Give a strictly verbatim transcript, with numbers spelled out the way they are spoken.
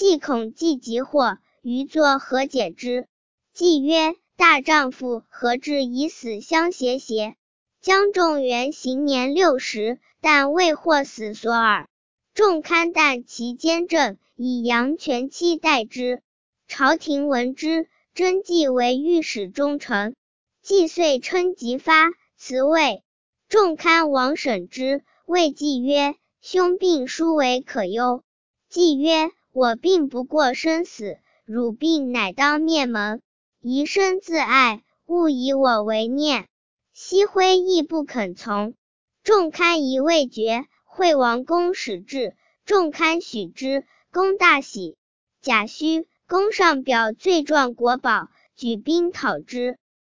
既恐既急祸，余作何解之？季曰：大丈夫何至以死相挟邪？江仲元行年六十，但未获死所耳。仲堪啖其坚正，以扬权妻待之。朝廷闻之，征季为御史中丞。季遂称疾发，辞位。仲堪往审之，谓季曰：兄病殊为可忧。季曰：我病不过生死，汝病乃当灭门。宜生自爱，勿以我为念。熹徽亦不肯从。仲堪疑未决，惠王公使至，仲堪许之，公大喜。甲戌，公上表罪状国宝，举兵讨之。